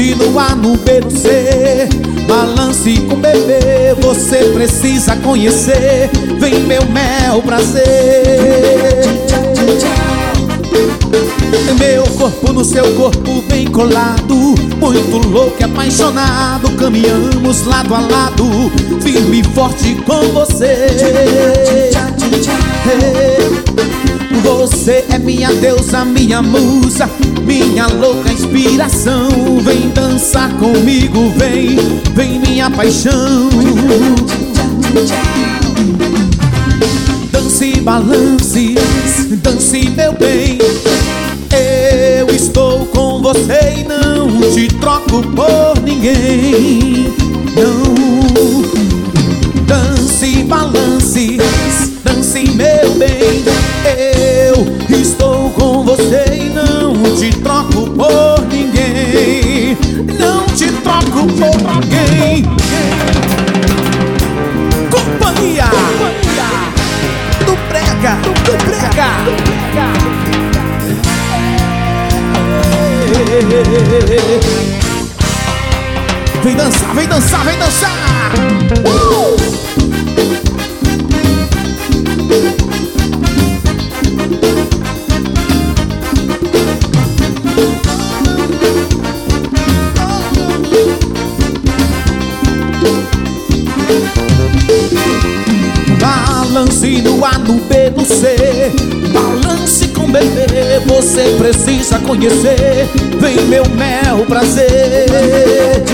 Balance no A, no B, no C, balance com bebê, você precisa conhecer. Vem meu mel prazer. Meu corpo no seu corpo bem colado, muito louco e apaixonado. Caminhamos lado a lado, firme e forte com você. Você é minha deusa, minha musa, minha louca inspiração. Vem dançar comigo, vem, vem minha paixão. Dance, balance, dance meu bem. Eu estou com você e não te troco por ninguém. Não. Dance, balance, dance meu bem. Eu estou com você e não te troco por ninguém. Não te troco por ninguém. Companhia do Brega, do Brega. Vem dançar, vem dançar, vem dançar. Balance no A, no B, no C, balance com bebê, você precisa conhecer. Vem meu mel prazer.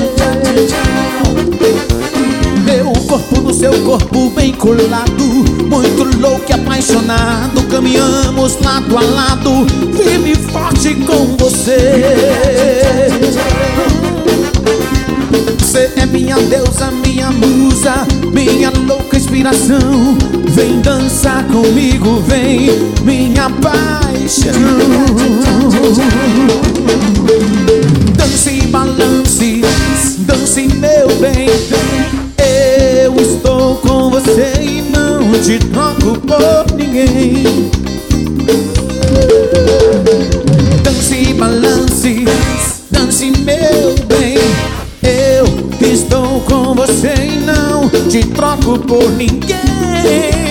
Meu corpo no seu corpo bem colado, muito louco e apaixonado. Caminhamos lado a lado, firme e forte com você. Você é minha deusa, minha musa, minha louca inspiração. Vem dançar comigo, vem, minha paixão. Dance, balance, dance meu bem. Eu estou com você e não te troco por ninguém. Dance, balance, dance meu bem. Eu estou com você e não te troco por ninguém.